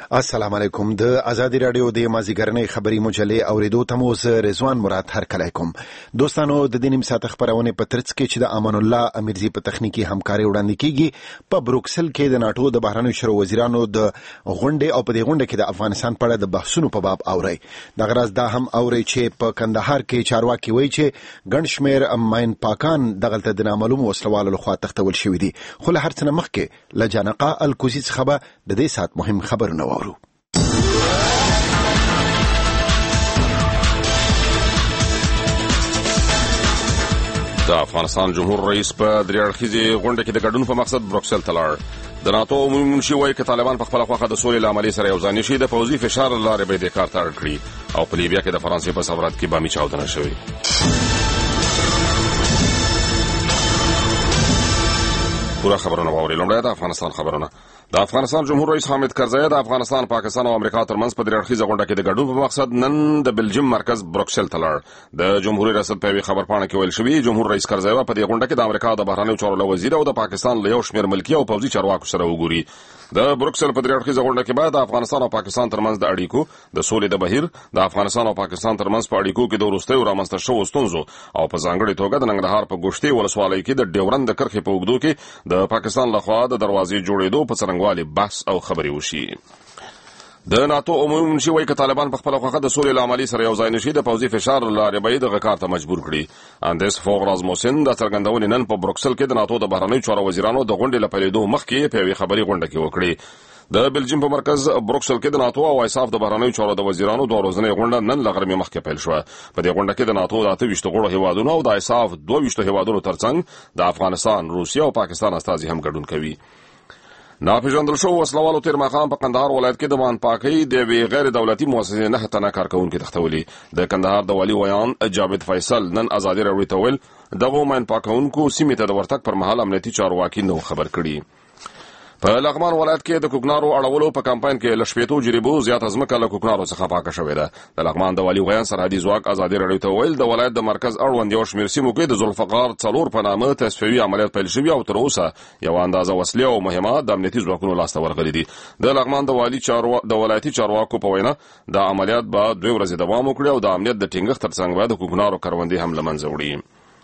السلام علیکم. د ازادي رادیو د مازیګرنۍ خبري مجلې اوریدو ته مو زه رضوان مراد هرکلی کوم. دوستانو د دې نیم ساعت خبرونه په ترڅ کې چې د امان الله امیرزي په تخنیکی همکاري وړاندې کیږي په بروکسل کې د ناتو د بهرنیو چارو وزیرانو د غونډې او په دې غونډه کې د افغانستان په اړه د بحثونو په باب اوري. د غرض دا هم اوري چې په کندهار کې چارواکي وایي چې ګڼ شمېر ماین پاکان دغلته د نامعلوم وسلوالو لخوا تښتول شوي دي. خو له هر څه نه مخکې له جانقه الکوزي څخه به د دې ساعت مهم خبرونه واورو. د افغانستان جمهور رئیس په درې اړخیزې غونډه کې د ګډون په مقصد بروکسل ته لاړ. د ناتو عمومي منشي وایي که طالبان په خپله خوښه د سولې له عملې سره یوځای نشي د پوځي فشار له لارې به یې دې کار ته اړ کړي. او په لیبیا کې د فرانسې په سفارت کې بامي چاودنه شوې. پوره خبرونه واورئ. لومړی د افغانستان خبرونه. د افغانستان جمهور رئیس حامد کرزی د افغانستان، پاکستان او امریکا ترمنځ په درې اړخیزه غونډه کې د ګډون په مقصد نن د بلجیم مرکز بروکسل ته لاړ. د جمهوریت ریاست په یوې خبرپاڼه کې ویل شوي جمهور رئیس کرزی په دې غونډه کې د امریکا د بهرنیو چارو له وزیر او د پاکستان له یو شمېر ملکي او پوځي چارواکو سره وګوري. د بروکسل په درې اړخیزه غونډه کې باید د افغانستان او پاکستان ترمنځ د اړیکو، د سولې د بهیر، د افغانستان او پاکستان ترمنځ په اړیکو کې د وروستیو رامنځته شوو ستونزو او په ځانګړې توګه د ننګرهار په ګوشتې ولسوالۍ کې د ډیورند د کرښې په اوږدو کې د پاکستان لخوا د دروازې جوړېدو په څرنګوالي بحث او خبرې وشي. د ناتو عمومي منشي وایي که طالبان په خپله خوښه د سولې له عملي سره یوځای نشي د پوځي فشار له لارې به یې دغه کار ته مجبور کړي. اندیس فوغ رازموسن د څرګندونې نن په بروکسل کې د ناتو د بهرنیو چارو وزیرانو د غونډې له پیلېدو مخکې په یوې خبري غونډه کې وکړې. د بلجیم په مرکز بروکسل کې د ناتو او ایساف د بهرنیو چارو د وزیرانو دوه ورځنۍ غونډه نن له غرمې مخکې پیل شوه. په دې غونډه کې د ناتو د 28 غړو هیوادونو او د ایساف 22 هیوادونو ترڅنګ د افغانستان، روسیه او پاکستان استازي هم ګډون کوي. ناپېژندل شوو وسلوالو تېر ماښام په کندهار ولایت کې د مان پاکۍ د یوې غیر دولتي مؤسسې 9 تنه کارکوونکي تښتولي. د کندهار د والي ویان جاوید فیصل نن ازادي راډیو ته ویل دغو ماین پاکونکو سیمې ته د ورتګ پر مهال امنیتي چارواکي نو خبر کړي. په لغمان ولایت کې د کوکنارو اړولو په کمپاین کې له 80 جریبو زیاته ځمکه له کوکنارو څخه پاکه شوې ده. د لغمان د والي ویان سرحدي ځواک ازادي راډیو ته ویل د ولایت د مرکز اړوند یو شمېر سیمو کې د ذوالفقار 4 په نامه تصفیوي عملیات پیل شوي او تر اوسه یوه اندازه وسلې او مهمات د امنیتي ځواکونو لاسته ورغلي دي. د لغمان د ولایتي چارواکو په وینا د عملیات به 2 ورځې دوام وکړي او د امنیت د ټینګښت ترڅنګ به د کوکنارو کروندې هم له منځه وړي.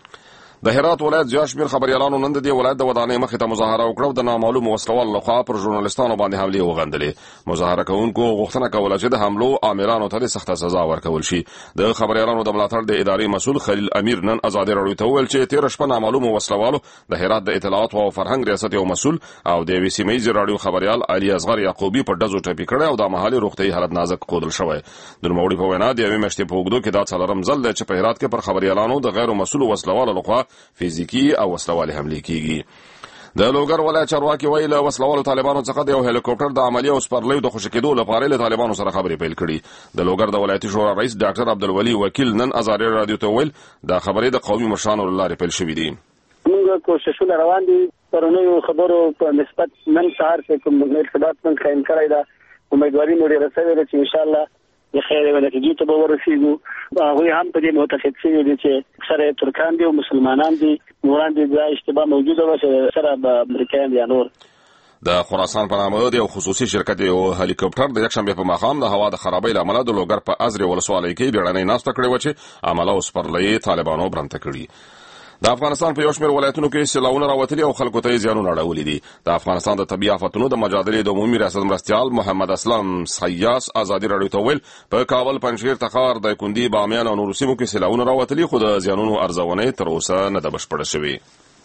د هرات ولایت زیات شمېر خبریالانو نن د دې ولایت د ودانۍ مخې ته مظاهره وکړه او د نامعلومو وسلوالو لخوا پر ژورنالستانو باندې حملې وغندلې. مظاهره کوونکو غوښتنه کوله چې د حملو عاملانو ته د سخته سزا ورکول شي. د خبریالانو د ملاتړ د ادارې مسؤل خلیل امیر نن ازادي راډیو ته وویل چې تېره شپه نامعلومو وسلوالو د هرات د اطلاعات او فرهنګ ریاست یو مسؤل او د یوې سیمه ییزې راډیو خبریال علي اصغر یعقوبي په ډزو ټپي کړی او د محلي روغتیایي حالت نازک ښودل شوی. د نوموړي په وینا د یوې میاشتې په اوږدو کې دا څلورم ځل دی چې په هرات کې پر خبریالانو د غیر مسؤلو وسلوالو لخوا فزیکي او وسلوالې حملې کیږي. د لوګر ولایت چارواکي وایي له وسلوالو طالبانو څخه د یو هلیکوپټر د عملیې او سپرلیو د خوشي کېدو لپاره له طالبانو سره خبرې پیل کړي. د لوګر د ولایتي شورا رئیس ډاکټر عبدالولي وکیل نن ازادي راډیو ته ویل دا خبرې د قومي مشرانو له لارې پیل شوې دي. موږ کوششونه روان دي پرونیو خبرو په نسبت نن سهار چې کوم ارتباط موږ قایم کړی ده امیدواري مو ډېره سوې ده چې انشاءالله د خیر او نتیجې ته به ورسېږو. هغوی هم په دې متفق شوي دي چې اکثره ترکان دي او مسلمانان دي، نوران دي دا اشتباه موجوده وه چې سره به امریکایان دي یا نور. د خراسان په نامه د یو خصوصي شرکت یو هلیکوپټر د یکشنبې په ماښام د هوا د خرابۍ له امله د لوګر په ازرې ولسوالۍ کې بیړنۍ ناسته کړې وه چې عمله او سپرلۍ طالبانو برمته کړي. د افغانستان په یو شمېر ولایتونو کې سیلاوونه راوتلي او خلکو ته یې زیانونه اړولي دي. د افغانستان د طبیعي آفتونو د مجادلې د عمومي ریاست مرستیال محمد اسلام سیاس ازادي راډیو ته ویل په کابل، پنجشیر، تخار، دایکنډي، بامیان او نورو سیمو کې سیلاوونه راوتلي خو د زیانونو ارزونه تر اوسه نه ده بشپړه شوې.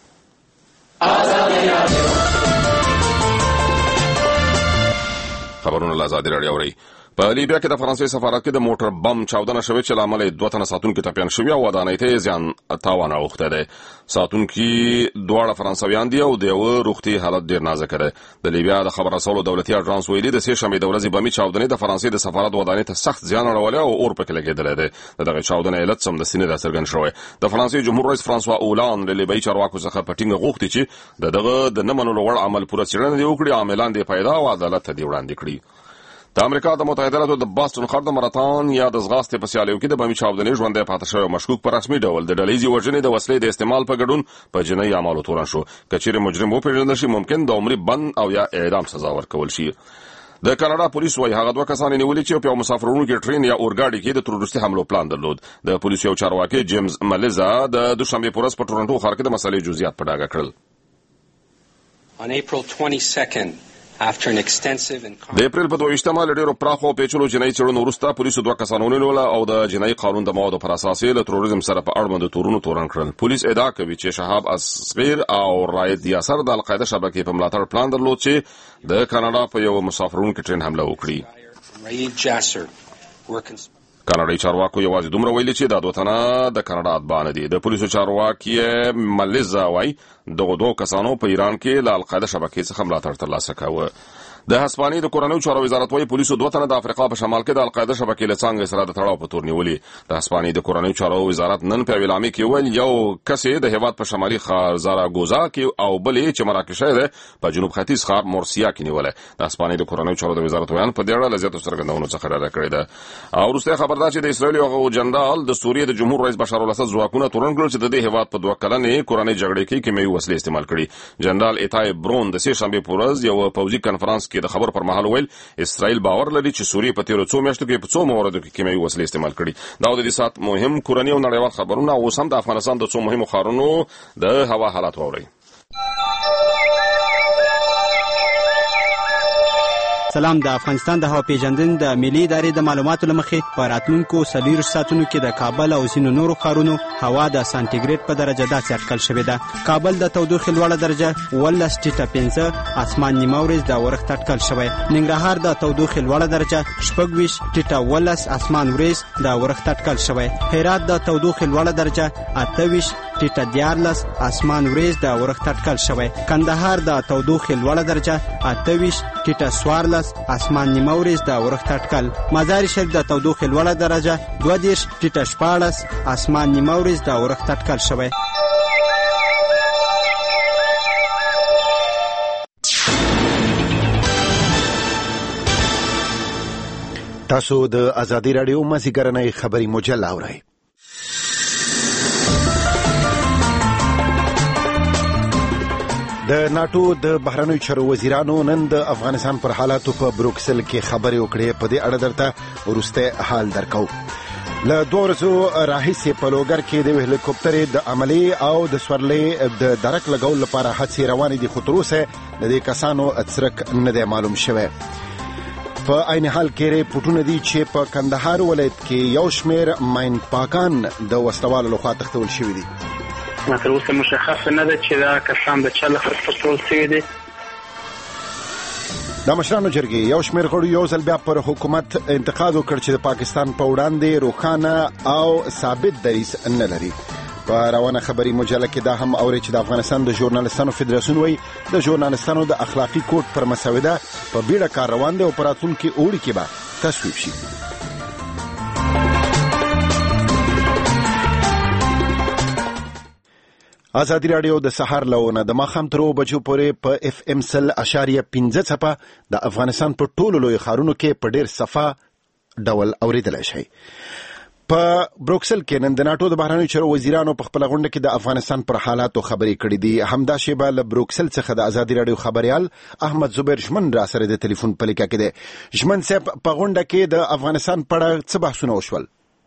خبرونه له ازادي راډیو اورئ. په لیبیا کې د فرانسې سفارت کې د موټر بم چاودنه شوې چې له امله یې 2 تنه ساتونکي ټپیان شوي او ودانۍ ته یې زیان تاوان اوښتی دی. ساتونکي دواړه فرانسویان دي او د یوه روغتي حالت ډېر نازکه دی. د لیبیا د خبر رسولو دولتي اژانس ویلي د 3 شنبې د ورځې بمي چاودنې د فرانسې د سفارت ودانۍ ته سخت زیان اړولی او اور پکې لګېدلی دی. د دغې چاودنې علت سمدستي نه دی څرګند شوی. د فرانسې جمهور رئیس فرانسوا اولان له لیبیایي چارواکو څخه په ټینګه غوښتي چې د دغه د نه منلو وړ عمل پوره څېړنه دې وکړي، عاملان دې پیدا او عدالت ته دې وړاندې کړي. د امریکا د متحده ایالاتو د باستون ښار د ماراتون یا د ځغاستې په سیالیو کې د بمي چاودنې ژوندی پاتې شوی مشکوک په رسمي ډول د ډلهیزې وژنې د وسلې د استعمال په ګډون په جنایي اعمالو تورن شو. که چیرې مجرم وپېژندل شي ممکن د عمري بند او یا اعدام سزا ورکول شي. د کاناډا پولیس وايي هغه دوه کسان نیولي چې په مسافرونکو ټرین یا اورګاډي کې د تروریستي حملو پلان درلود. د پولیس یو چارواکي جیمز ملیزا د دوشنبه په ورځ په ټورنټو ښار کې د مسلې جزئیات په ډاګه کړل. On April 22nd, after an extensive and د اپریل په 22مه له ډیرو پراخو پیچلو جنایي څېړنو وروسته پولیسو دوه کسان ونیول او د جنایي قانون د موادو پر اساس له تروریزم سره په اړوند تورونو تورن کړل. پولیس ادعا کوي چې شهاب اصغر او راید یاسر د القاعده شبکې په ملاتړ پلان درلود چې د کاناډا په یو مسافرونکو ټرین حمله وکړي. کاناډایي چارواکو یوازې دومره ویلي چې دا دوه تنه د کاناډا اتباع نه دي. د پولیسو چارواکي ملیزا وايي دغه دوه کسانو په ایران کې له القاعده شبکې څخه ملاتړ ترلاسه کاوه. د هسپانیې د کورنیو چارو وزارت وايي پولیسو دوه تنه د افریقا په شمال کې د القاعده شبکې له څنګه سره د تړاو په تور نیولي. د هسپانیې د کورنیو چارو وزارت نن په اعلامیه کې ویل یو کس د هیواد په شمالي ښار زاراګوزا کې او بلې چې مراکش ده په جنوب ختیځ ښار مورسیا کې نیولې. د هسپانیې د کورنیو چارو د وزارت ویان په دې اړه لزیاتو څرګندونو څخه را کړی ده. او وروسته خبردار چې د اسرایل یو جنرال د سوریې د جمهور رئیس بشار الاسد ځواکونه تورن کړل چې د دې هیواد په 2 کلنې کورنۍ جګړې کې کیمیاوي وسلې استعمال کړي. جنرال ایتای برون د سه شنبه په ورځ یو پوځي کانفرنس کې د خبر پر مهال ویل اسرائیل باور لري چې سوریې په تیرو څو میاشتو کې په څو مواردو کې کیمیاوي وسلې استعمال کړي. دا د دې سات مهم کورنۍ او نړیوال خبرونه او سم د افغانستان د څو مهمو ښارونو د هوا حالات ووري. سلام. د افغانستان د هوا پیژندنې د ملي ادارې د معلوماتو لمخې په راتلونکو 40 ساعتونو کې د کابل او ځینو نورو ښارونو هوا د سانتیګریډ په درجه داسې اټکل شوې ده. کابل د تودوخې لوړه درجه 18.5، اسمان نیمه ورځ د اورښت اټکل شوی. ننګرهار د تودوخې لوړه درجه 26.11، اسمان ورځ د اورښت اټکل شوی. هرات د تودوخې لوړه درجه 28.14، اسمان ورځ د اورښت اټکل شوی. کندهار د تودوخې لوړه درجه 28.14، اسمان نیمه ورځ د اورښت اټکل. مزار شریف د تودوخې لوړه درجه 20.14، اسمان نیمه ورځ د اورښت اټکل شوی. تاسو د ازادي رادیو مازیګرنۍ خبري مجله اورئ. د ناتو د بهرنیو چارو وزیرانو نن د افغانستان پر حالاتو په بروکسل کې خبرې وکړې. په دې اړه درته وروسته حال درکو. له 2 ورځو راهیسې په لوګر کې د هلیکوپټر د عملي او د سورلې د درک لګول لپاره هڅې روانې دي، خو تر اوسه د دې کسانو څرک نه دی معلوم شوی. په عین حال کې ریپورټونه دي چې په کندهار ولایت کې یو شمېر ماین پاکان د وسلوالو لخوا تښتول شوي دي. تر اوسه مشخص نه ده چې دا کسان د چا لخوا تښتول شوي دي. د مشرانو جرګې یو شمېر غړو یو ځل بیا پر حکومت انتقاد وکړ چې د پاکستان په وړاندې روښانه او ثابت دریځ نه لري. په روانه خبري مجله کې دا هم اوري چې د افغانستان د ژورنالستانو فدراسیون وایي د ژورنالستانو د اخلاقی کوډ پر مسوده په بیړه کار روان دی او په راتلونکي اوړي کې به تصویب شي. ازادي رادیو د سحر لونه د ماخام تر 2 بجو پورې په FM 100.15 څپه د افغانستان په ټولو لوی ښارونو کې په ډیر صفه ډول اوریدلای شي. په بروکسل کې نن د ناتو د بهرنیو چارو وزیرانو په خپل غونډه کې د افغانستان پر حالاتو خبرې کړې دي. همدا شیبه له بروکسل څخه د ازادي رادیو خبريال احمد زبیر ژمن را سره د ټلیفون په لیکه کې دی. ژمن صاحب، په غونډه کې د افغانستان په اړه څه بحثونه وشول؟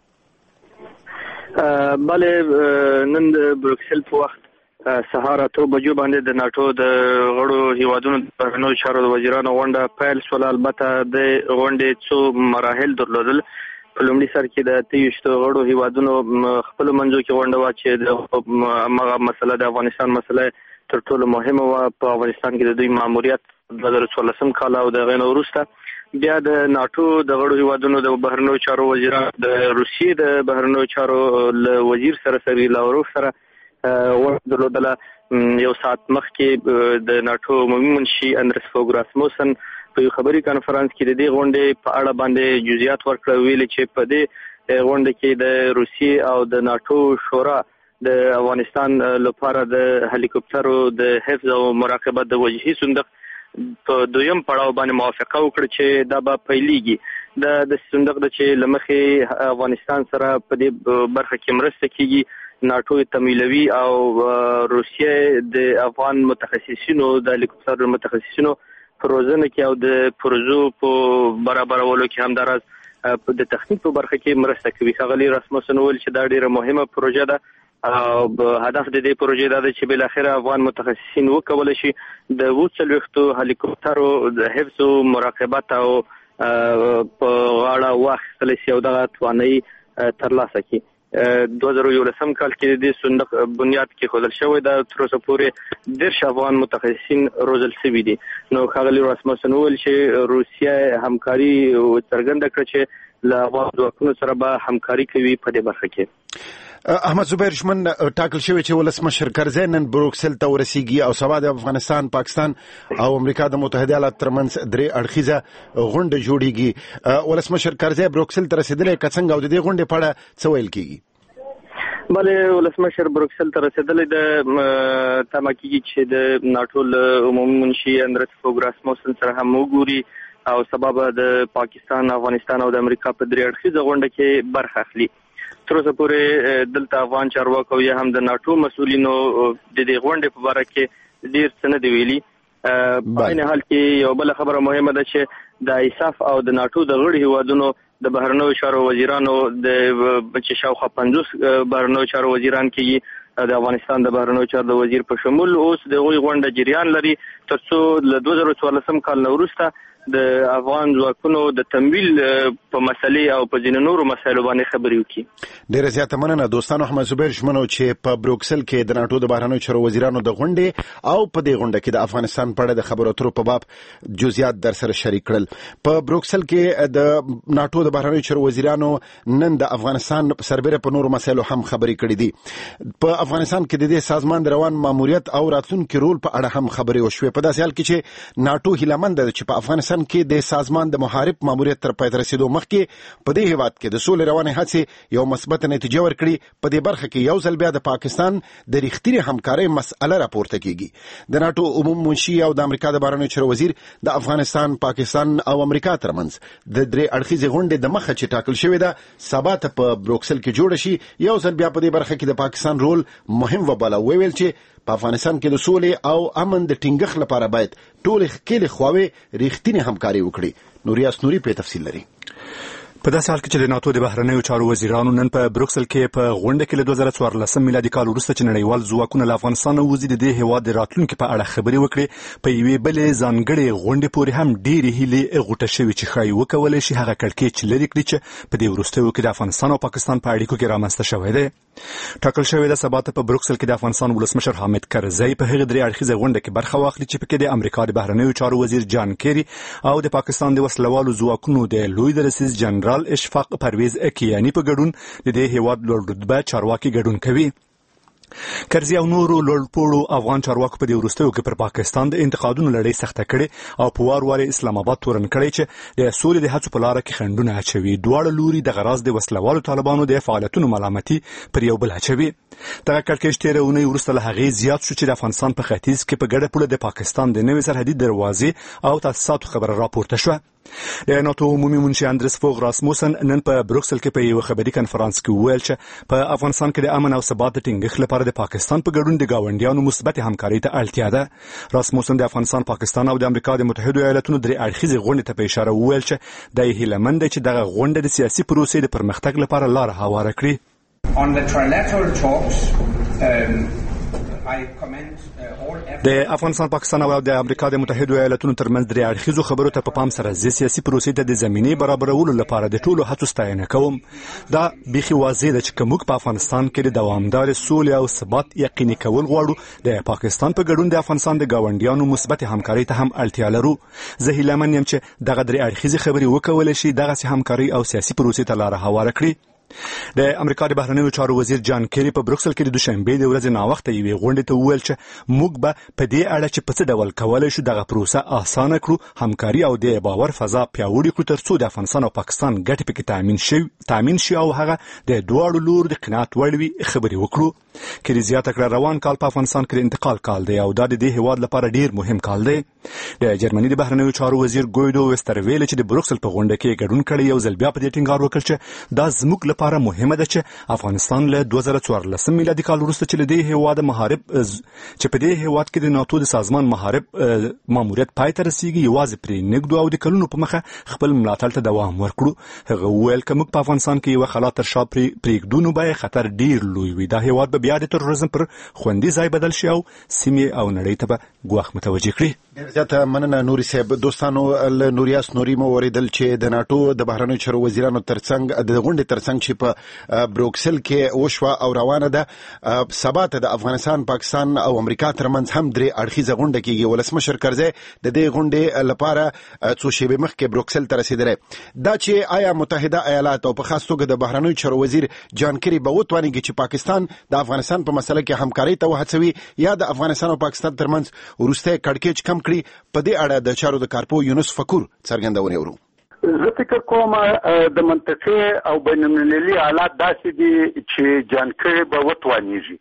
بله، نن د بروکسل په وخت سهار 8 بجو باندې د ناتو د غړو هیوادونو د بهرنیو چارو وزیرانو غونډه پیل شول. البته د غونډې څو مراحل درلودل. په لومړي سر کې د 23 غړو هیوادونو خپل منځو کې غونډه وا چې د مسله د افغانستان مسله تر ټولو مهمه و. په افغانستان کې د دوی ماموریت 2014 کال او د غینو وروسته بیا د ناتو د غړو هیوادونو د بهرنیو چارو وزیران د روسیې د بهرنیو چارو وزیر سره سری لاوروف سره ورته یو ساعت مخکې د ناتو عمومي منشي اندرس فوګ راسموسن په خبري کانفرنس کې د دې غونډې په اړه باندې جزئیات ورکړل. ویل چې په دې غونډه کې د روسیې او د ناتو شورا د افغانستان لپاره د هلیکوپټرو د حفظ او مراقبت د وجهي صندوق په دویم پړاو باندې موافقه وکړه چې دا به پیلېږي. د صندوق د چې لمخې افغانستان سره په دې برخه کې مرسته کیږي. ناتو تمویلوي او روسیې د افغان متخصصینو د هلیکوپټر متخصصینو روزنه کې او د پروژو په برابرولو کې هم دراز د تخنیک په برخه کې مرسته کوي. ښاغلي راسموسن وویل چې دا ډیره مهمه پروژه ده او هدف د دې پروژې دا دی چې بل اخر افغان متخصصین وکول شي د 40 هلیکوپټرو د حفظ او مراقبت او په غاړه واخیستل شي او دغه توانایي ترلاسه کړي. 2011 کال کې د دې صندوق بنیاد کې خودل شوی دا تر اوسه پورې 10 افغان متخصصین روزل شوي دي. نو ښاغلي راسموسن وویل چې روسیه همکاري څرګنده کړه چې له افغان ځواکونو سره به همکاري کوي په دې برخه کې. احمد زبیر شمن ټاکل شوی چې ولسمشر کرزی نن بروکسل ته ورسیږي او سبا د افغانستان، پاکستان او امریکا د متحده ایالاتو ترمنځ درې اړخیزه غونډه جوړیږي. ولسمشر کرزی بروکسل ته رسیدلی که څنګه او د دې غونډې په اړه څه ویل کیږي؟ بله ولسمشر بروکسل ته رسیدلی د تمه کیږي چې د ناټو عمومي منشي اندرس فوګ راسموسن سره هم وګوري او سبا به د پاکستان، افغانستان او د امریکا په درې اړخیزه غونډه کې برخه اخلي. تر اوسه پورې دلته افغان چارواکو یا هم د ناټو مسؤلینو د دې غونډې په اړه کې ډیر څه نه دی ویلي. په عین حال کې یو بل خبره مهمه ده چې د ایساف او د ناټو د غړي هیوادونو د بهرنیو چارو وزیرانو د چې شاوخوا 50 بهرنیو چارو وزیران کې د افغانستان د بهرنیو چارو د وزیر په شمول اوس د غوي غونډه جریان لري ترڅو له 2014 کال نه وروسته د افغان ځواکونو د تمویل په مسلې او په ځینو نورو مسایلو باندې خبرې وکړي. ډیره زیاته مننه دوستانو. احمد زبیر شمنو چې په بروکسل کې د ناټو د بهرنیو چارو وزیرانو د غونډې او په دې غونډه کې د افغانستان په اړه د خبرو اترو په باب جزئیات در سره شریک کړل. په بروکسل کې د ناټو د بهرنیو چارو وزیرانو نن د افغانستان سربېره په نورو مسایلو هم خبرې کړې دي. په افغانستان کې د دې سازمان د روان ماموریت او راتلونکي رول په اړه هم خبرې وشوې. په داسې حال کې چې ناټو هیلهمند ده چې په افغانستان کې د سازمان د محارب ماموریت تر پای ته رسیدو مخکې په دې هیواد کې د سولې روانې هڅې یو مثبت نتیجه ورکړي. په دې برخه کې یو ځل بیا د پاکستان د رښتینې همکارۍ مسأله راپورته کیږي. د ناټو عمومي منشي او د امریکا د بهرنیو چارو وزیر د افغانستان، پاکستان او امریکا ترمنځ د درې اړخیزې غونډې د مخه چې ټاکل شوې ده سبا ته په بروکسل کې جوړه شي. یو ځل بیا په دې برخه کې د پاکستان رول مهم وباله. ویل چې په افغانستان کې د سولې او امن د ټینګښت لپاره باید ټول ښکېلې خواوې رښتینې همکاري وکړي. نوریاس نوري په تفصیل لري. په داسې حال کې چې د ناټو د بهرنیو چارو وزیرانو نن په بروکسل کې په غونډه کې له 2014 میلادي کال وروسته چې نړیوال ځواکونه له افغانستان وځي د دې هیواد د راتلونکي په اړه خبرې وکړي. په یوې بلې ځانګړې غونډې پورې هم ډېرې هیلې غوټه شوې چې ښایي وکولی شي هغه کړکېچ لرې کړي چې په دې وروستیو کې د افغانستان او پاکستان په اړیکو کې رامنځته شوی دی. ټاکل شوی ده سبا ته په بروکسل کې د افغانستان ولسمشر حامد کرزی په هغه درې اړخیزه غونډه کې برخه واخلي چې پکې د امریکا د بهرنیو چارو وزیر جان کیری او د پاکستان د وسلوالو ځواکونو د لوی درسیز جنرال اشفاق پرویز اکیانی په ګډون د دې هیواد لوړ رتبه چارواکي ګډون کوي. کرزی او نورو لوړپوړو افغان چارواکو په دې وروستیو کې پر پاکستان د انتقادونو لړۍ سخته کړې او په وار وار اسلام آباد تورن کړی چې د سولې د هڅو په لاره کې خنډونه اچوي. دواړه لوري د غراض د وسلوالو طالبانو د فعالیتونو ملامتي پر یو بل اچوي. دغه کړکېچ تېره اونۍ وروسته له هغې زیات شو چې د افغانستان په ختیځ کې په ګډه پوله د پاکستان د نوې سرحدي دروازې او تاسیساتو خبره راپورته شوه. د ناټو عمومي منشي اندرس فوګ راسموسن نن په بروکسل کې په یو خبري کنفرانس کې وویل چې په افغانستان کې د امن او ثبات د ټینګښت لپاره د پاکستان په ګډون د ګاونډیانو مثبت همکارۍ ته اړتیا ده. راسموسن د افغانستان، پاکستان او د امریکا د متحده ایالاتونو درې اړخیزې غونډې ته په اشاره وویل چې د هیلهمند چې دغه غونډه د سیاسي پروسې د پرمختګ لپاره لار هواره کړي. د افغانستان، پاکستان او د امریکا د متحده ایالاتونو ترمنځ درې اړخیزو خبرو ته په پام سره سیاسي پروسې ته د زمینې برابرولو لپاره د ټولو هڅو ستاینه کوم. دا بیخي واضح ده چې موږ په افغانستان کې د دوامدار سولې او ثبات یقیني کول غواړو. د پاکستان په ګډون د افغانستان د ګاونډیانو مثبت همکارۍ ته هم اړتیا لرو. زه هیلهمن یم چې دغه درې اړخیزې خبرې وکولای شي دغه همکارۍ او سیاسي پروسې ته لار هواره کړي. د امریکا د بهرنیو چارو وزیر جان کیری په بروکسل کې د دوشنبه د ورځې ناوخته یوې غونډې ته وویل چې موږ به په دې اړه چې په څه ډول کولی شو دغه پروسه اسانه کړو، همکاري او د باور فضا پیاوړې کړو ترڅو د افغانستان او پاکستان ګټې پکې تامین شي او هغه د دواړو لورو د قناعت وړ وي. خبرې وکړو. کې زیاته کړه روان کال په افغانستان کې د انتقال کال دی او دا د دې هیواد لپاره ډیر مهم کال دی. د جرمني د بهرنیو چارو وزیر ګویدو وسترویل چې د بروکسل په غونډه کې ګډون کړی یو ځل بیا په دې ټینګار وکړ چې دا زموږ لپاره مهمه ده چې افغانستان له 2014 میلادي کال وروسته چې د دې هیواد محارب چې په دې هیواد کې د ناتو د سازمان محارب ماموریت پای ته رسیږي یوازې پرې نګدو او د کلونو په مخه خپل ملاتړ ته دوام ورکړو. هغه وویل که موږ په افغانستان کې یو خلا تر شا پرېږدو نو به خطر ډیر لوی وي. دا هیواد به بیا د تروریزم پر خوندي ځای بدل شي او سیمې او نړۍ ته به ګواښ متوجه کړي. ډېر زیاته مننه نوري صاحب. دوستانو له نوریاس نوري مو اوریدل چې د ناتو د بهرنیو چارو وزیرانو ترڅنګ د غونډې ترڅنګ چې په بروکسل کې وشوه او روانه ده سبا ته د افغانستان پاکستان او امریکا ترمنځ هم درې اړخیزه غونډه کیږي. ولسمشر کرزی د دې غونډې لپاره څو شېبې مخکې بروکسل ته رسیدلی. دا چې آیا متحده ایالات او په خاص توګه د بهرنیو چارو وزیر جان کری به وتوانیږي چې پاکستان د افغانستان په مسله کې همکاري ته وهڅوي یا د افغانستان او پاکستان ترمنځ وروستی کړکېچ کم کړي، په دې اړه د چارو د کارپو یونس فکور څرګندونه ورو. زه فکر کوم د منطقي او بین المللي حالات داسې دي چې جان کری به وتوانیږي،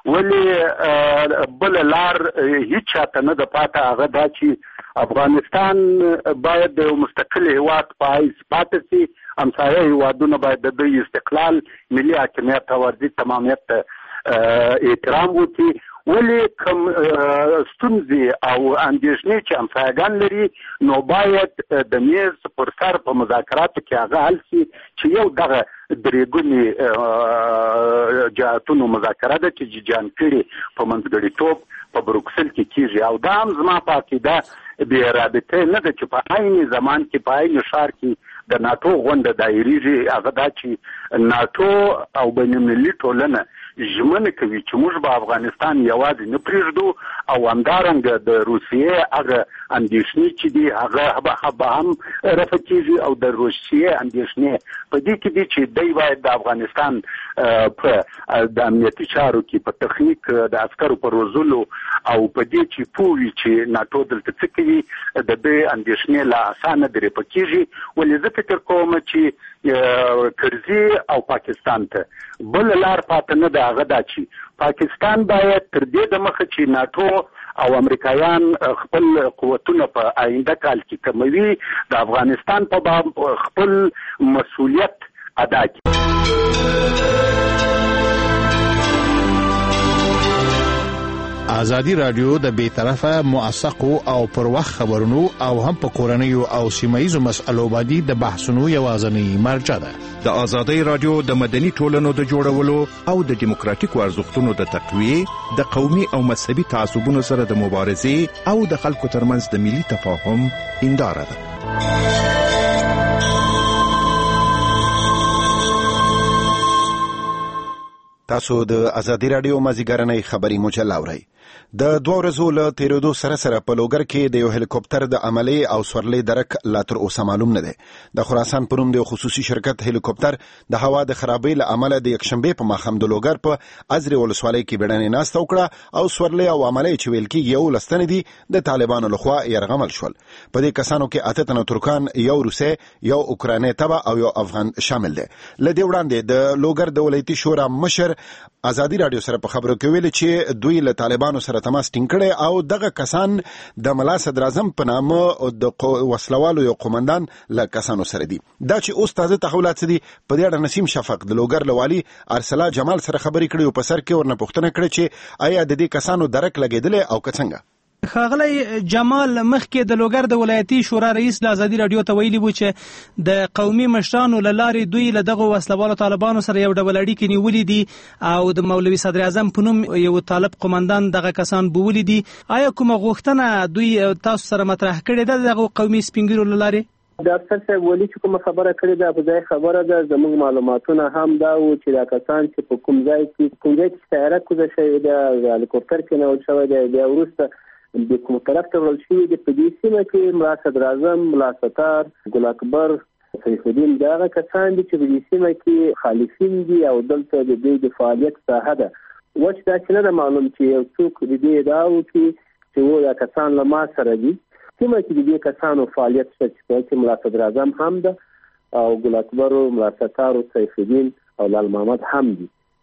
ولې بل لار هیڅ چاته نه د پاته. هغه دا چې افغانستان باید د مستقل هیواد په حیث پاتې شي، همسایه هیوادونه باید د دوی استقلال، ملي حاکمیت او ارضي تمامیت احترام وکړي. ولې کوم ستونزې او اندېښنې چې همسایګان لري نو باید د میز پر سر په مذاکراتو کې هغه حل شي چې یو دغه درې ګونې جهاتونو مذاکره ده چې جان کړي په منځګړیتوب په بروکسل کې کیږي. او دا هم زما په عقیده بې رابطې نه ده چې په عین زمان کې په عین ښار کې د ناتو غونډه دایریږي. هغه دا چې ناتو او بین المللي ټولنه ژمنه کوي چې موږ به افغانستان یوازې نه پرېږدو او همدارنګه د روسیې هغه اندېښنې چې دي هغه به هم رفع کېږي او د روسیې اندېښنې په دې کې دي چې دوی باید د افغانستان په د امنیتي چارو کې په تخنیک د عسکرو په روزلو او په دې چې پوه وي چې ناتو دلته څه کوي د دوی اندېښنې لا اسانه درې پکېږي. ولې زه فکر کوم چې کرزي او پاکستان ته بل لار پاته نه ده. هغه دا چې پاکستان باید تر دې د مخه چې ناتو او امریکایان خپل قوتونه په آینده کال کې کموي د افغانستان په باب خپل مسؤلیت ادا کړي. ازادي رادیو د بیطرفه موثقو او پر وخت خبرونو او هم په کورنیو او سیمایي مسلو باندې د بحثونو یوازنی مرجع ده. د ازادي رادیو د مدني ټولنو د جوړولو او د دیموکراتیکو ارزښتونو د تقویه، د قومي او مذهبي تعصبونو سره د مبارزې او د خلکو ترمنځ د ملي تفاهم هنداره ده. تاسو د ازادي رادیو مازیګرنۍ خبري مجله اورئ. د 2 ورځو له تیرېدو سره په لوګر کې د یو هلیکوپټر د عملي او سورلۍ درک لا تر اوسه معلوم نه دی. د خراسان په نوم د خصوصي شرکت هلیکوپټر د هوا د خرابۍ له امله د یکشنبې په ماښام د لوګر په ازري ولسوالۍ کې بیړنۍ ناسته وکړه او سورلۍ او عملي چې ویل کېږي یو لستنې دي د طالبانو لخوا یرغمل شول. په دې کسانو کې 8 تنه ترکان، یو روسي، یو اوکراني تبع او یو افغان شامل دي. لدې وړاندې د لوګر د ولایتي شورا مشر ازادي رادیو سره په خبرو کې ویل چې دوی له طالبانو سره تماس ټینګ کړي او دغه کسان د ملا صدر اعظم په نامه د وسلوالو یو قومندان له کسانو سره دي. دا چې اوس تازه تحولات دي په دې اړه نسیم شفق د لوګر لوالي ارسلا جمال سره خبرې کړي او په سر کې ورنه پوښتنه کړې چې آیا د دې کسانو درک لګیدل او څنګه. ښاغلی جمال مخکې د لوګر د ولایتي شورا رئیس د ازادي رادیو ته ویلي و چې د قومي مشرانو له لارې دوی له دغه وسلوالو طالبانو سره یو ډول اړیکې نیولې دي او د مولوي صدر اعظم په نوم یو طالب قومندان دغه کسان بولي دي. آیا کومه غوښتنه دوی تاسو سره مطرح کړې ده دغه قومي سپینګیرو له لارې؟ د افسر صاحب ولي چې کومه خبره کړې ده په ځای خبره ده. زموږ معلوماتونه هم دا و چې دا کسان چې په کوم ځای کې سیاره کوزه شوې ده، هلیکوپټر کې نه شوی دی، بیا وروسته د کوم طرف ته ورل شوي دي په دې سیمه کې ملا صدر اعظم، ملا ستار، ګل اکبر، سیف الدین دغه کسان دي چې په دې سیمه کې خالصین دي او دلته د دوی د فعالیت ساحه ده. اوس دا چې نه ده معلوم چې یو څوک د دې ادعا وکړي چې دا کسان له ما سره دي. سیمه کې د دې کسانو فعالیت شته چې ملا صدر اعظم هم ده او ګل اکبر، ملا ستار، سیف الدین او لال محمد هم دي.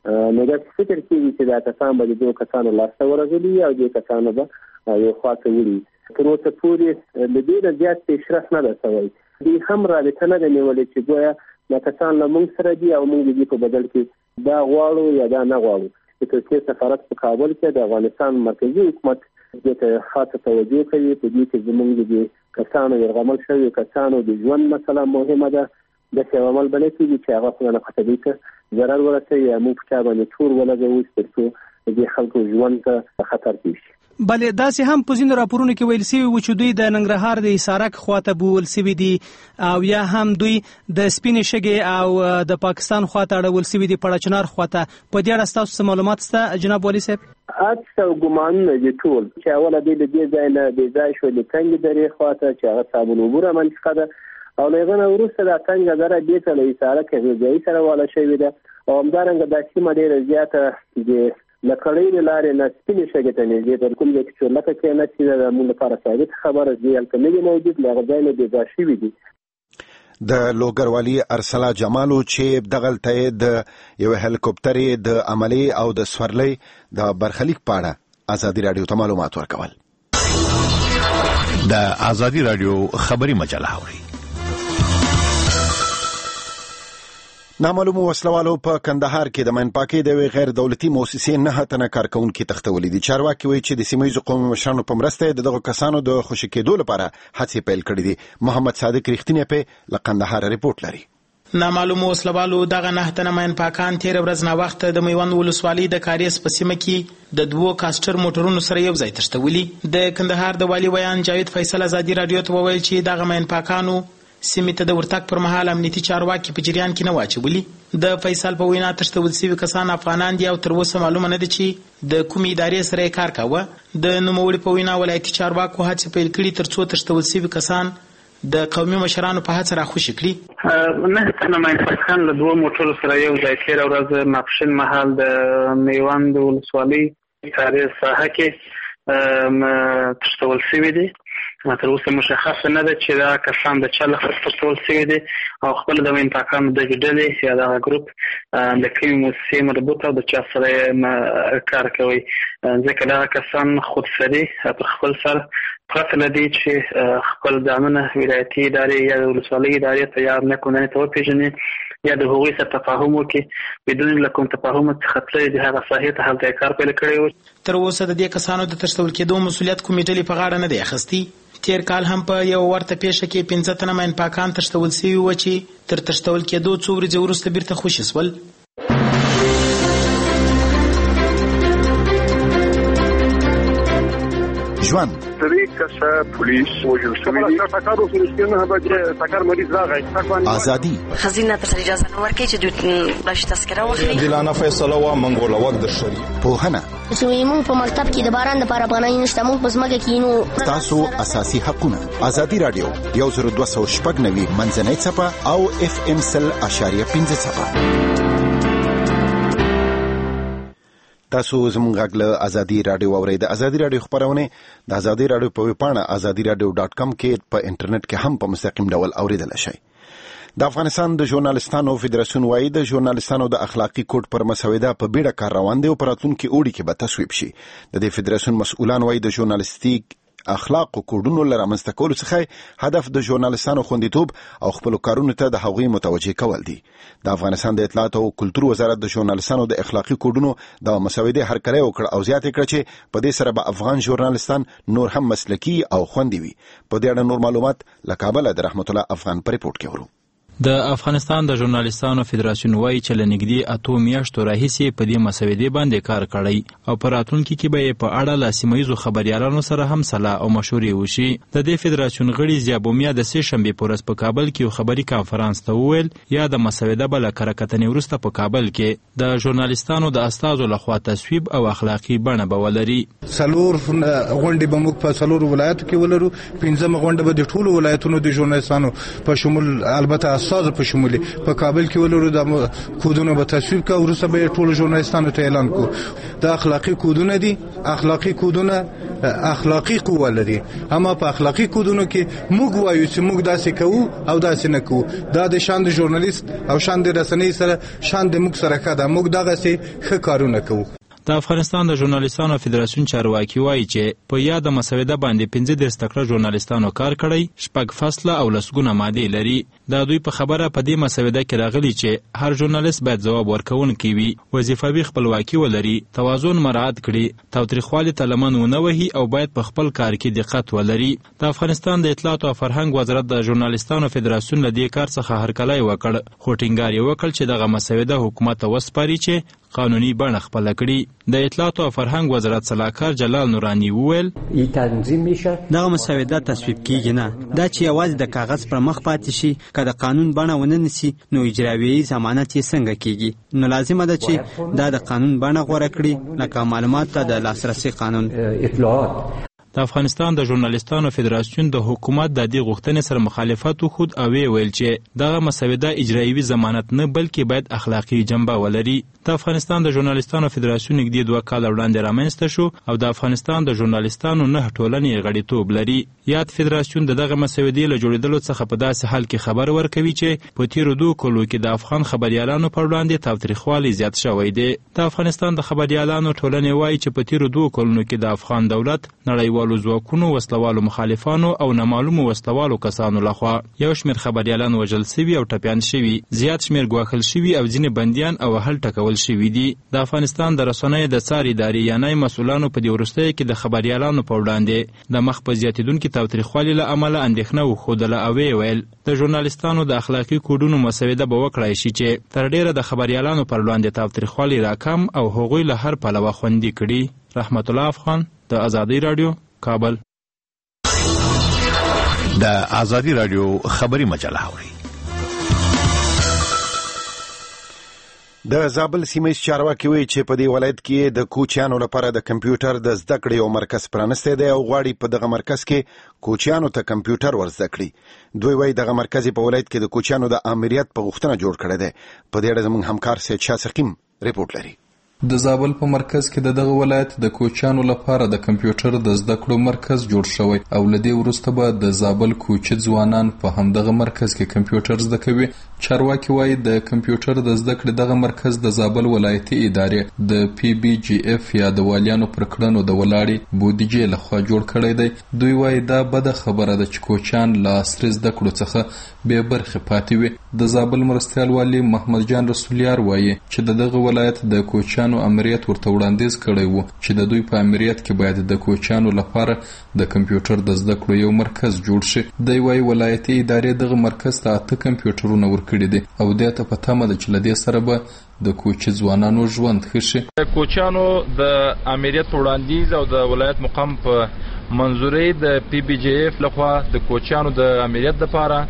نو دا فکر کېږي چې دا کسان به د دوه کسانو لاسته ورغلي او د کسانو به یو خواته وړي. تر اوسه پورې د دې نه زیات پیشرفت نه ده شوی. دوی هم رابطه نه ده نیولې چې ګویا دا کسان له موږ سره دي او موږ د دې په بدل کې دا غواړو یا دا نه غواړو. د ترکیې سفارت په کابل کې د افغانستان مرکزي حکومت دې ته خاصه توجه کوي په دې کې زموږ د کسانو یرغمل شوي کسانو د ژوند مسله مهمه ده. د څه عمل بلې کېږي چې هغه خو نه خطرې ته ضرر ورسوي یا موږ په چا باندې تور ولګوو ترڅو د خلکو ژوند ته خطر پیښ شي. بلې داسې هم په ځینو راپورونو کې ویل شوي و چې دوی د ننګرهار د حصارک خواته بوول شوي دي او یا هم دوی د سپینې شګې او د پاکستان خواته اړول شوي دي پړچنار خواته. په دې اړه ستاسو څه معلومات شته جناب والي صاحب؟ اته ګمانونه دي ټول چې اوله د دې ځای نه د ځای شو د تنګ درې خواته چې هغه صابون وګوره منطقه ده او لغونه وروسته د تنګ دره دې ته له حصارک غځای سره والا شوی ده او همدارنګه د سیمه ډیره زیاته د لکړې لارې نه سپینې شګې ته نږدې تر کوم ځای چې لکه کې نه چې د موږ لپاره ثابت خبره دی هلته نه موجود له غځای نه دی ځای شوی دی. د لوګر والي ارسلا جمالو چې دغلته د یو هلیکوپټر د عملی او د سورلۍ د برخلیک پاړه ازادي رادیو ته معلومات ورکول. د ازادي رادیو خبري مجله اوري. نامعلومو وسلوالو په کندهار کې د منپاکۍ د غیر دولتي مؤسسې 9 تنه کارکونکي تښتولي دي. چارواکي وایي چې د سیمه ییزو قومي مشرانو په مرسته دغه کسانو د خوشي کېدو لپاره هڅې پیل کړې دي. محمد صادق رښتینی په لقندهار ریپورت لري. نامعلومو وسلوالو دغه 9 تنه منپاکان تیر ورځ نه وخت د میوند ولسوالۍ د کاریس په سیمه کې د 2 کاسټر موټرونو سره یو ځای تښتولي. د کندهار د والي ویان جاوید فیصل ازادي رادیو ته وویل چې دغه منپاکانو سیمې ته د ورتګ پر مهال امنیتي چارواکي په جریان کې نه واچولي. د فیصل په وینا تښتول شوي کسان افغانان دي او تر اوسه معلومه نه ده چې د کومې ادارې سره یې کار کاوه. د نوموړي په وینا ولایتي چارواکو هڅې پیل کړي تر څو تښتول شوي کسان د قومي مشرانو په هڅه راخوشي کړي. 9 تنه منپاکان له 2 موټرو سره یو ځای تېره ورځ ماپښین مهال د میوند ولسوالۍ کاریز ساحه کې تښتول شوي دي. تر اوسه مشخصه نه ده چې دا کسان د چا لخوا تښتول شوي دي او خپل د منپاکانو د ډلې یا دغه ګروپ د کومې مؤسسې مربوط او د چا سره کار کوي. ځکه دغه کسان خودسري پر خپل سر پرته له دې چې خپل ځانونه ولایتي ادارې یا د ولسوالۍ ادارې ته یا امنیت کندنې ته وپېژني یا د هغوی سره تفاهم وکړي بدون له کوم تفاهم څخه تللي د هغه ساحې ته هلته کار پیل کړی و. تر اوسه د دې کسانو د تښتول کېدو مسؤلیت کومې ډلې په غاړه نه دی اخیستی. تیر کال هم په یو ورته پیښه کې 15 تنه منپاکان تښتول شوي و چې تر تښتول کېدو څو ورځې وروسته بیرته خوشي شول. ژوند طریقه پولیس وجل شوی دی تاکارو فلسطین هغه چې تاکار مریض راغی ازادي خزینه ته اجازه نه ورکړي چې دوی باش تذکره واخلي. دلانه فیصله وا منګول وخت د شری پوهنه سویمون په مکتب کې د باران د لپاره افغانۍ نشته موږ په ځمکه کې نو تاسو اساسي حقونه. ازادي رادیو 10290 منځنۍ صفه او FM 100.5 صفه. تاسو زموږ غږ له ازادي رادیو اورئ. د ازادي رادیو خبرونه د ازادي رادیو په ویبپاڼه azadiradio.com کې په انټرنیټ کې هم په مستقیم ډول اوریدل شي. د افغانستان د ژورنالستانو فدراسیون وايي د ژورنالستانو د اخلاقی کوډ پر مسوده په بیړه کار روان دی او په راتلونکي اوړي کې به تصویب شي. د دې فدراسیون مسؤلان وايي د ژورنالیستیک اخلاق او کوډونو لرمنځته کولو څخه هدف د ژورنالستانو خوندیتوب او خپل کارونو ته د هغوی متوجه کول دي. د افغانستان د اطلاعات او کلتور وزارت د ژورنالستانو د اخلاقی کوډونو د مسودې هرکلی وکړ او زیاته کړه چې په دې سره به افغان ژورنالستان نور هم مسلکي او خوندي وي. په دې اړه نور معلومات له کابل د رحمت الله افغان په ریپورت کې ورو. د افغانستان د ژورنالستانو فدراسیون وايي چې لنګدي 8 میاشتو راهیسې په دې مسودې باندې کار کړی او په راتلونکي کې به په اړه له سیمه‌ییزو خبريالانو سره هم صلاح او مشورې وشي. د دې فدراسیون غړي زیابومیا د سه شنبه په ورځ په کابل کې یو خبري کانفرنس ته وویل یا د مسوده بل کارکتنې ورسته په کابل کې د ژورنالستانو د استادو لخوا تصویب او اخلاقی بڼه به ولري. څلور غونډې به موږ په څلور ولایتو کې ولرو. 15 غونډه به د ټولو ولایتونو د ژورنالستانو په شمول البته استاد په شمول په کابل کې ولرو د کودونه به تصویب کا ورسره به ټول ژورنالستانو ته اعلان کو د اخلاقی کودونه دي اخلاقی کودونه اخلاقی قوه لري اما په اخلاقی کودونو کې موږ وایو چې موږ داسې کوو او داسې نه کوو دا د شان د ژورنالیست او شان د رسنۍ سره شان د موږ سره کده موږ دغه سي ښه کارونه کوو د افغانستان د ژورنالستانو فدراسیون چارواکي وایي چې په یاد مسوده باندې 15 تکړه ژورنالستانو کار کړی 6 فصله او لسګونه ماده لري دا دوی په خبره په دې مسوده کې راغلي چې هر ژورنالست باید ځواب ورکوونکی وي وظیفوي خپلواکي ولري توازن مراعات کړي تاوتریخوالي ته لمن ونه وهي او باید په خپل کار کې دقت ولري د افغانستان د اطلاعات او فرهنګ وزارت د ژورنالستانو فدراسیون له دې کار څخه هرکلی وکړ خو ټینګار یې وکړ چې دغه مسوده حکومت ته وسپاري چې قانوني بڼه خپله کړي د اطلاعات او فرهنګ وزارت صلاحکار جلال نورانی وویل دغه مسوده تصویب کیږي نه دا چې یوازې د کاغذ پر مخ پاتې شي که د قانون بڼه ونه نیسي نو اجراوي ضمانت یې څنګه کیږي نو لازمه ده چې دا د قانون بڼه غوره کړي لکه معلومات ته د لاسرسي قانون د افغانستان د ژورنالستانو فدراسیون د حکومت د دې غوښتنې سره مخالفت وښود او ویل چې دغه مسوده اجرایوي ضمانت نه بلکې باید اخلاقی جنبه ولري د افغانستان د ژورنالستانو فدراسیون نږدې 2 کال وړاندې رامنځته شو او د افغانستان د ژورنالستانو 9 ټولنې غړیتوب لري یاد فدراسیون د دغه مسودې له جوړېدلو څخه په داسې حال کې خبر ورکوي چې په تیرو 2 کلو کې د افغان خبريالانو پر وړاندې تاوتریخوالي زیات شوی دی د افغانستان د خبريالانو ټولنې وایي چې په تیرو 2 کلونو کې د افغان دولت نړیوالو ځواکونو وسلوالو مخالفانو او نامعلومو وسلوالو کسانو لخوا یو شمېر خبريالان وژل شوي او ټپیان شوي زیات شمېر ګواښل شوي او ځینې بندیان او وهل ټکول شوي دي د افغانستان د رسنیو د څار ادارې یعنی مسؤلانو په دې وروستیو کې د خبريالانو په وړاندې د مخ په زیاتېدونکي تاوتریخوالي له امله اندېښنه وښودله او ویل د ژورنالستانو د اخلاقي کوډونو مسوده به وکړای شي چې تر ډیره د خبريالانو پر وړاندې تاوتریخوالي راکم او هغوی له هر پلوه خوندي کړي رحمت الله افغان د ازادي رادیو کابل د ازادي رادیو خبري مجله اوري د زابل سیمه چارواکي وایي چې په دې ولایت کې د کوچیانو لپاره د کمپیوټر د زده کړې یو مرکز پرانستی دی او غواړي په دغه مرکز کې کوچیانو ته کمپیوټر ور زده کړي دوی وایي دغه مرکز په ولایت کې د کوچیانو د امریت په غوښتنه جوړ کړی دی په دې اړه زموږ همکار سید شاه سقیم ریپورت لري د زابل په مرکز کې دغه ولایت د کوچیانو لپاره د کمپیوټر د زده کړو مرکز جوړ شوی او لدې وروسته به د زابل کوچي ځوانان په همدغه مرکز کې کمپیوټر زده کوي چارواکي وایي د کمپیوټر د زده کړې دغه مرکز د زابل ولایتي ادارې د پی بی جی اف یا د والیانو پر کړنو د ولاړې بودیجې لخوا جوړ کړی دی دوی وایي دا بده خبره ده چې کوچیان له عصري زده کړو څخه بې برخې پاتې وي د زابل مرستیال والي محمد جان رسولیار وایي چې دغه ولایت د کوچیانو امریت ورته وړاندیز کړی وو چې د دوی په امریت کې باید د کوچیانو لپاره د کمپیوټر د زده کړو یو مرکز جوړ شي دوی وایي ولایتي ادارې دغه مرکز ته 8 کمپیوټرونه ورکړي دي او دې ته په تمه ده چې له دې سره به د کوچي ځوانانو ژوند ښه شي د کوچیانو د امریت وړاندیز او د ولایت مقام په منظورې د پی بی جی اف لخوا د کوچیانو د امریت لپاره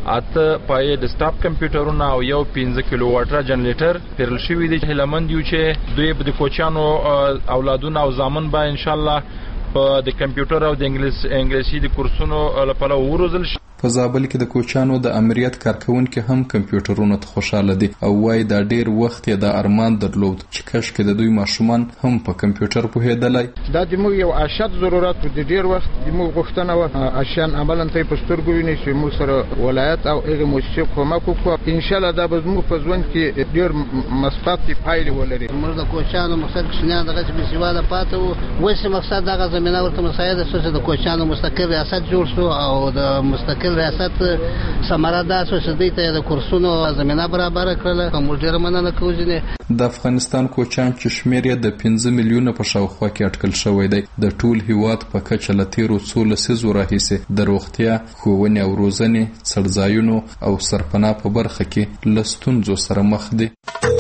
8 پای د سټاپ کمپیوټرونه او یو 15 کیلو واټر جنریټر پیرل شوی دی هلمند یو چې دوی د کوچیانو اولادونه او زامن به ان شاء الله په د کمپیوټر او د انګلیسي د کورسونو لپاره وروزل شي په زابل کې د کوچیانو د امریت کارکونکو هم کمپیوټرونو ته خوشاله دي او وايي دا ډیر وخت یې د ارمان درلود چې کاشکې د دوی ماشومان هم په کمپیوټر پوهېدلای دا د موږ یو اشد ضرورت د ډیر وخت د موږ غوښتنه و اشان عملاً ته په سترګو ویني چې موږ سره ولایت او هغه مؤسسه کومک وکړو ان شاء الله دا به موږ په ژوند کې ډیر مثبت پایلې ولري موږ د کوچیانو مقصد شنه دغه چې سیواده پاتو وسه مقصد دغه زمينه ورته مساعده سوسه د کوچیانو مستقل ریاست جوړ شو او د مستقل ریاست سماره دا سوسیدي ته د کورسونو زمينه برابر کړل کوم ډیر مننه کوي د افغانستان کوچیان چې شمیر یې د 15 میلیونه په شاوخوا کې اټکل شوی دی د ټول هیواد په کچه له تیرو څو لسیزو راهیسې د روغتیا ښوونې او روزنې څړځایونو او سرپناه په برخه کې له ستونزو سره مخ دي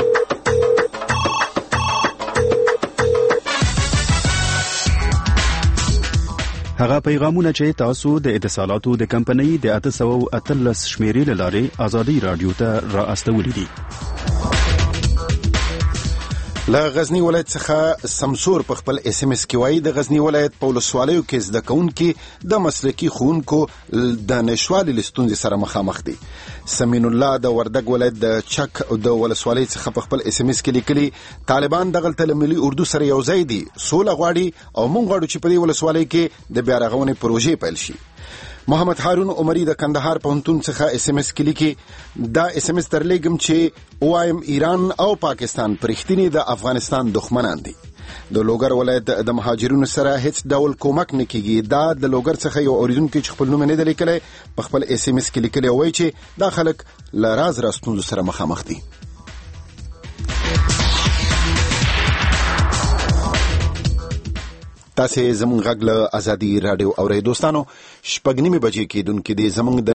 هغه پیغامونه چې تاسو د اتصالاتو د کمپنۍ د 813 شمیرې لارې ازادي رادیو ته را استولې دي له غزنی ولایت څخه سمسور په خپل اس ام اس کې وایي د غزنی ولایت په ولسوالیو کې زده کوونکي د مسلکي ښوونکو د نشوالي له ستونزې سره مخامخ دي. سمین الله د وردګ ولایت د چک د ولسوالۍ څخه په خپل اس ام اس کې لیکلي طالبان دغلته له ملي اردو سره یو ځای دي، سوله غواړي او موږ غواړو چې په دې ولسوالۍ کې د بیا رغونې پروژې پیل شي. محمد هارون عمری د کندهار پوهنتون څخه اس ام اس کې لیکي دا اس ام اس ترلېږم چې وایم ایران او پاکستان پرختنی د افغانستان دښمنان دي. د لوګر ولایت د مهاجرینو سره هیڅ ډول کومک نه کیږي. دا د لوګر څخه یو اوریدونکو چې خپل نوم نه دی لیکلی په خپل اس ام اس کې لیکلی وایي چې دا خلک له راز راستونزو سره مخامخ دي. تاسې زموږ غږ له ازادي راډیو اورئ. دوستانو 6:30 بجې کېدونکې دي. زموږ